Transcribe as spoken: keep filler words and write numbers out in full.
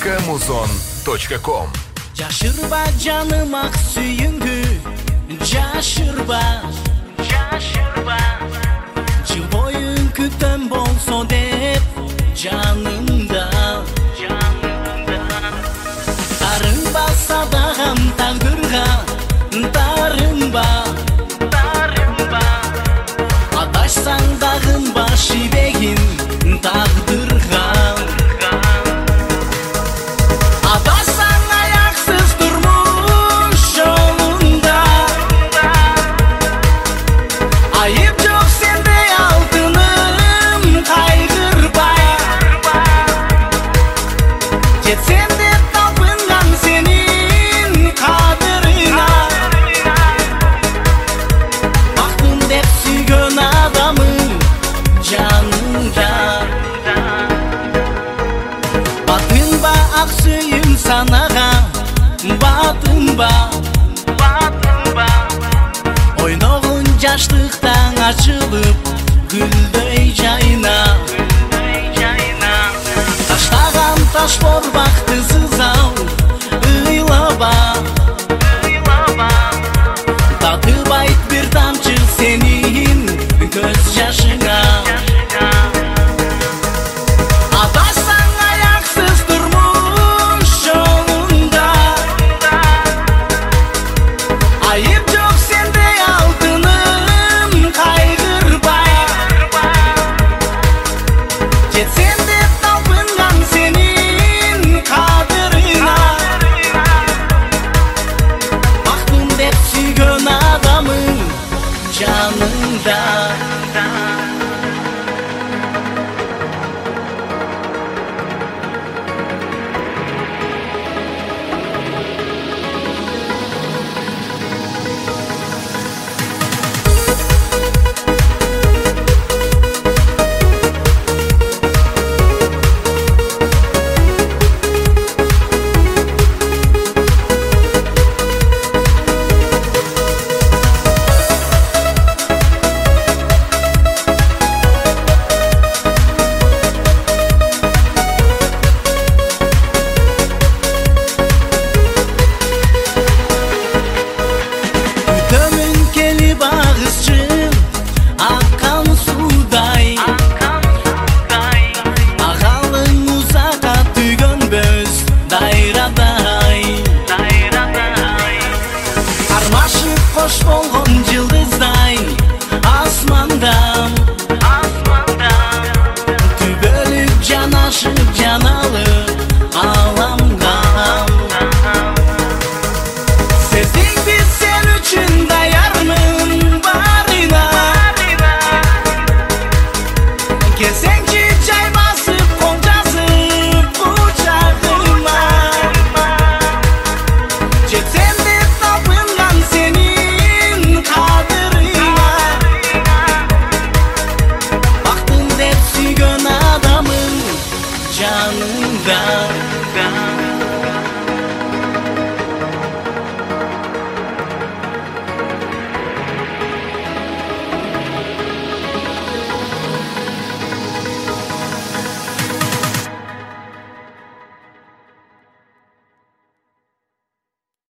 точка музон точка ком. Жашырба жаным ак сүйүңдү, жашырба, жашырба. Жыл бою күтөм болсо деп жанымда, жанымда. Тарынба садагам тагдырга, тарынба, тарынба. Адашсаң дагынба шибегин тагдырга. Санага батынба, батынба. Ойногун жаштыктан ачылып, гүлдөй жайна, гүлдөй жайна. Таштаган таш борбакты сызау, ыйлаба, ыйлаба. Татыбайт бир тамчы сенин көз жашыңа. Janında koş bol